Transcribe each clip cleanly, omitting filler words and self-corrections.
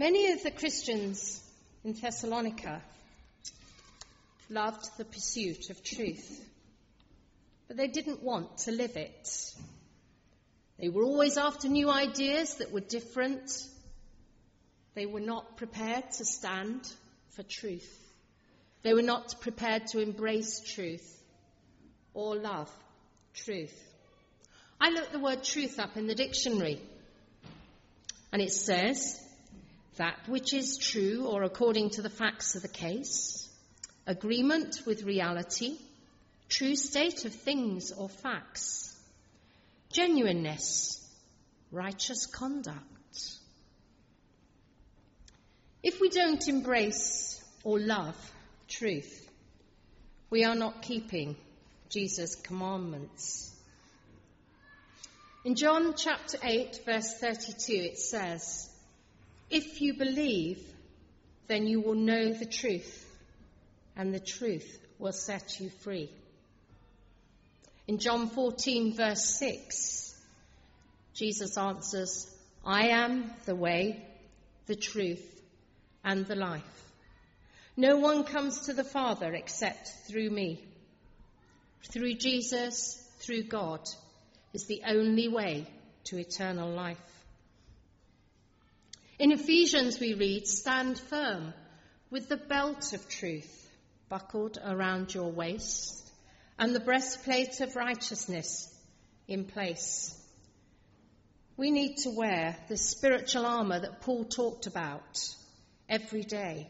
Many of the Christians in Thessalonica loved the pursuit of truth, but they didn't want to live it. They were always after new ideas that were different. They were not prepared to stand for truth. They were not prepared to embrace truth or love truth. I looked the word truth up in the dictionary, and it says, that which is true or according to the facts of the case, agreement with reality, true state of things or facts, genuineness, righteous conduct. If we don't embrace or love truth, we are not keeping Jesus' commandments. In John chapter 8, verse 32, it says, "If you believe, then you will know the truth, and the truth will set you free." In John 14, verse 6, Jesus answers, "I am the way, the truth, and the life. No one comes to the Father except through me." Through Jesus, through God, is the only way to eternal life. In Ephesians we read, "Stand firm with the belt of truth buckled around your waist and the breastplate of righteousness in place." We need to wear the spiritual armour that Paul talked about every day.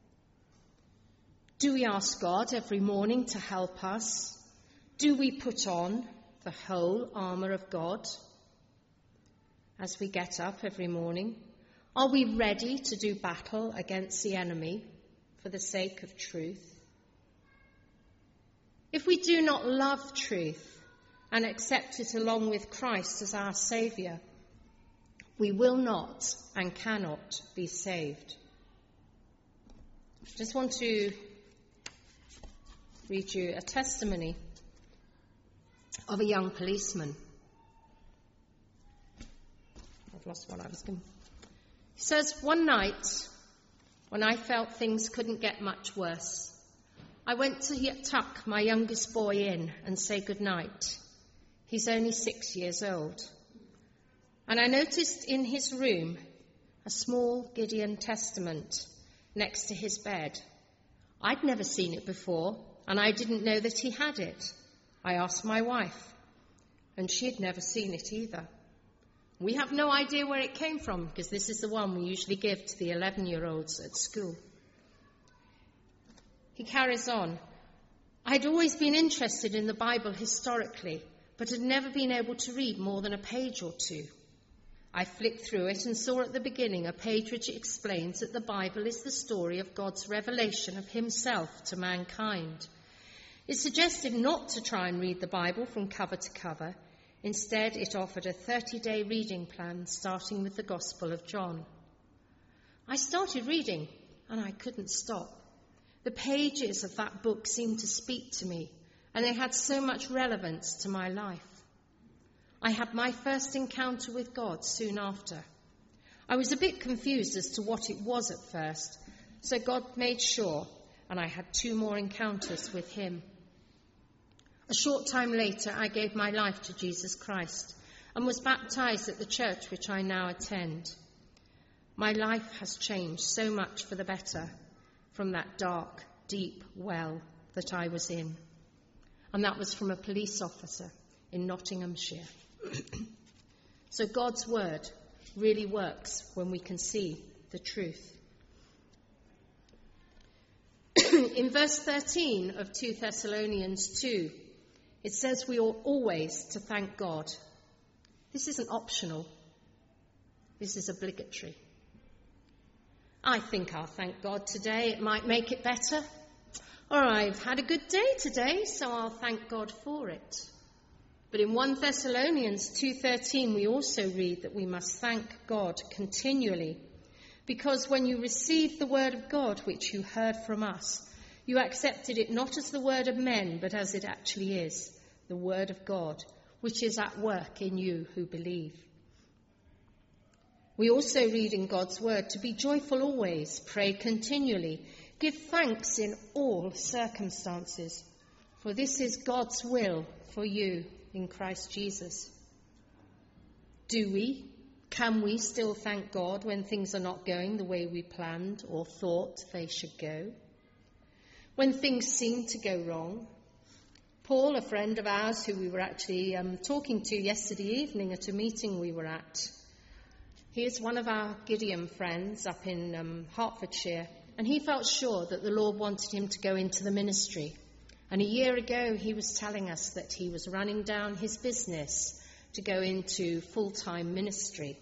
Do we ask God every morning to help us? Do we put on the whole armour of God as we get up every morning? Are we ready to do battle against the enemy for the sake of truth? If we do not love truth and accept it along with Christ as our Saviour, we will not and cannot be saved. I just want to read you a testimony of a young policeman. I've lost what I was going to... He says, "One night, when I felt things couldn't get much worse, I went to tuck my youngest boy in and say goodnight. He's only 6 years old. And I noticed in his room a small Gideon Testament next to his bed. I'd never seen it before, and I didn't know that he had it. I asked my wife, and she had never seen it either. We have no idea where it came from, because this is the one we usually give to the 11-year-olds at school." He carries on, "I'd always been interested in the Bible historically, but had never been able to read more than a page or two. I flicked through it and saw at the beginning a page which explains that the Bible is the story of God's revelation of himself to mankind. It suggested not to try and read the Bible from cover to cover. Instead, it offered a 30-day reading plan starting with the Gospel of John. I started reading, and I couldn't stop. The pages of that book seemed to speak to me, and they had so much relevance to my life. I had my first encounter with God soon after. I was a bit confused as to what it was at first, so God made sure, and I had 2 more encounters with him. A short time later, I gave my life to Jesus Christ and was baptized at the church which I now attend. My life has changed so much for the better from that dark, deep well that I was in." And that was from a police officer in Nottinghamshire. So God's word really works when we can see the truth. In verse 13 of 2 Thessalonians 2, it says we ought always to thank God. This isn't optional. This is obligatory. I think I'll thank God today. It might make it better. Or I've had a good day today, so I'll thank God for it. But in 1 Thessalonians 2:13, we also read that we must thank God continually, because when you received the word of God which you heard from us, you accepted it not as the word of men, but as it actually is, the word of God, which is at work in you who believe. We also read in God's word to be joyful always, pray continually, give thanks in all circumstances, for this is God's will for you in Christ Jesus. Can we still thank God when things are not going the way we planned or thought they should go? When things seem to go wrong? Paul, a friend of ours who we were actually talking to yesterday evening at a meeting we were at, he is one of our Gideon friends up in Hertfordshire, and he felt sure that the Lord wanted him to go into the ministry. And a year ago, he was telling us that he was running down his business to go into full-time ministry.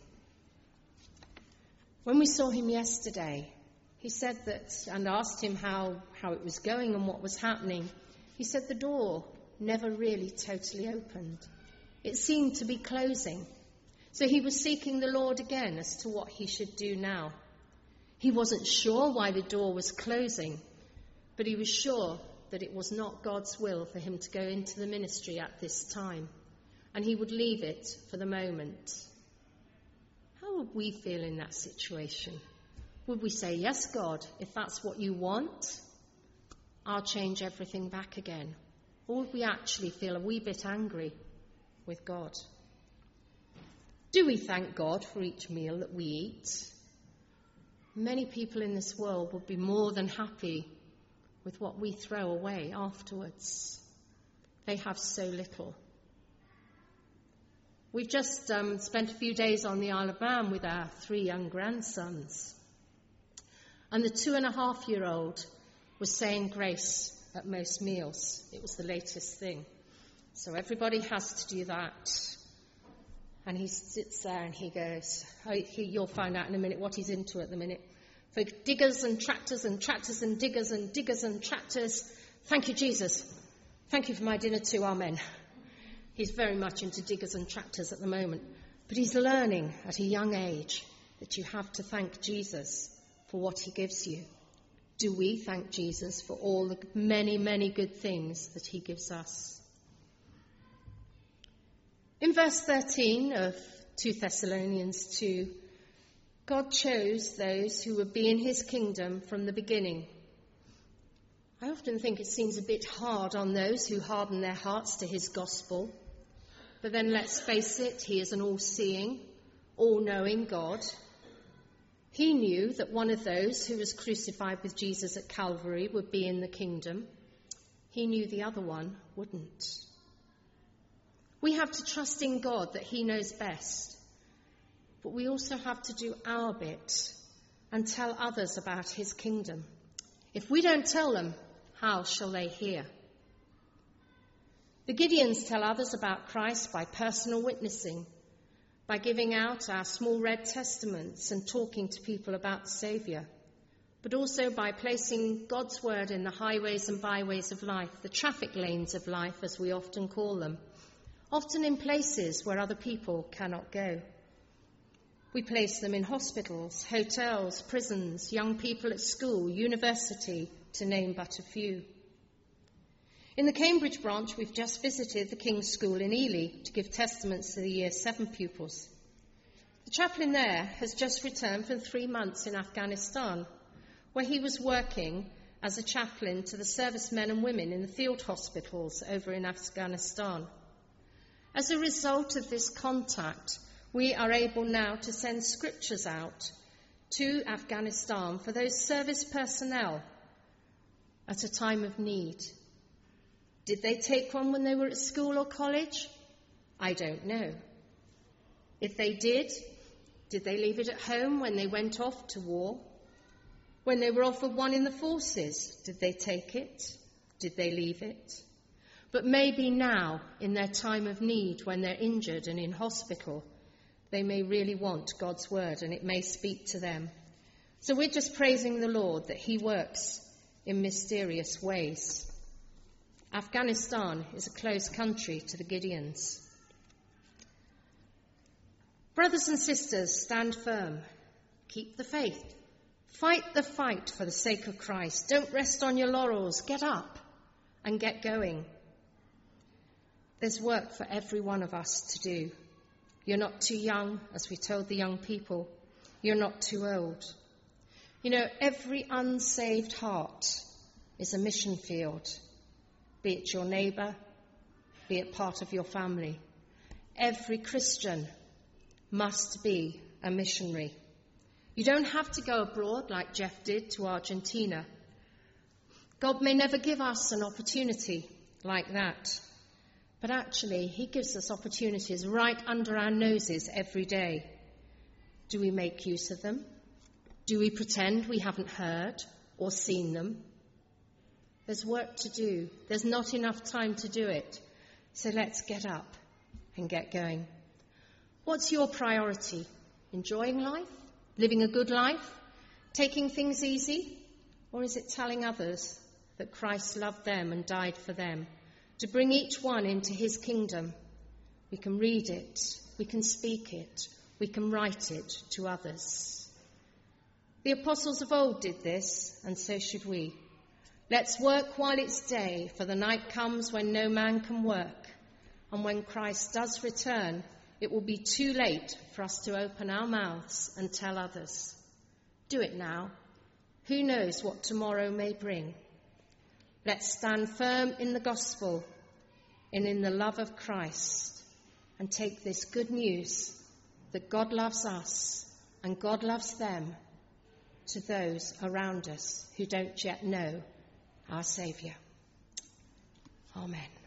When we saw him yesterday, he said that, and asked him how it was going and what was happening, he said the door never really totally opened. It seemed to be closing. So he was seeking the Lord again as to what he should do now. He wasn't sure why the door was closing, but he was sure that it was not God's will for him to go into the ministry at this time, and he would leave it for the moment. How would we feel in that situation? Would we say, yes, God, if that's what you want, I'll change everything back again? Or would we actually feel a wee bit angry with God? Do we thank God for each meal that we eat? Many people in this world would be more than happy with what we throw away afterwards. They have so little. We've just spent a few days on the Isle of Man with our 3 young grandsons. And the 2.5-year-old was saying grace at most meals. It was the latest thing. So everybody has to do that. And he sits there and he goes, you'll find out in a minute what he's into at the minute. For diggers and tractors and tractors and diggers and diggers and tractors, thank you, Jesus. Thank you for my dinner too, amen. He's very much into diggers and tractors at the moment. But he's learning at a young age that you have to thank Jesus for what he gives you. Do we thank Jesus for all the many, many good things that he gives us? In verse 13 of 2 Thessalonians 2, God chose those who would be in his kingdom from the beginning. I often think it seems a bit hard on those who harden their hearts to his gospel. But then let's face it, he is an all-seeing, all-knowing God. He knew that one of those who was crucified with Jesus at Calvary would be in the kingdom. He knew the other one wouldn't. We have to trust in God that he knows best, but we also have to do our bit and tell others about his kingdom. If we don't tell them, how shall they hear? The Gideons tell others about Christ by personal witnessing, by giving out our small red testaments and talking to people about the Saviour, but also by placing God's word in the highways and byways of life, the traffic lanes of life as we often call them, often in places where other people cannot go. We place them in hospitals, hotels, prisons, young people at school, university, to name but a few. In the Cambridge branch, we've just visited the King's School in Ely to give testaments to the Year 7 pupils. The chaplain there has just returned from 3 months in Afghanistan, where he was working as a chaplain to the servicemen and women in the field hospitals over in Afghanistan. As a result of this contact, we are able now to send scriptures out to Afghanistan for those service personnel at a time of need. Did they take one when they were at school or college? I don't know. If they did they leave it at home when they went off to war? When they were offered one in the forces, did they take it? Did they leave it? But maybe now, in their time of need, when they're injured and in hospital, they may really want God's word and it may speak to them. So we're just praising the Lord that he works in mysterious ways. Afghanistan is a close country to the Gideons. Brothers and sisters, stand firm. Keep the faith. Fight the fight for the sake of Christ. Don't rest on your laurels. Get up and get going. There's work for every one of us to do. You're not too young, as we told the young people. you're not too old. You know, every unsaved heart is a mission field, be it your neighbour, be it part of your family. Every Christian must be a missionary. You don't have to go abroad like Jeff did to Argentina. God may never give us an opportunity like that, but actually he gives us opportunities right under our noses every day. Do we make use of them? Do we pretend we haven't heard or seen them? There's work to do. There's not enough time to do it. So let's get up and get going. What's your priority? Enjoying life? Living a good life? Taking things easy? Or is it telling others that Christ loved them and died for them, to bring each one into his kingdom? We can read it, we can speak it, we can write it to others. The apostles of old did this, and so should we. Let's work while it's day, for the night comes when no man can work. And when Christ does return, it will be too late for us to open our mouths and tell others. Do it now. Who knows what tomorrow may bring? Let's stand firm in the gospel and in the love of Christ and take this good news that God loves us and God loves them to those around us who don't yet know our Saviour. Amen.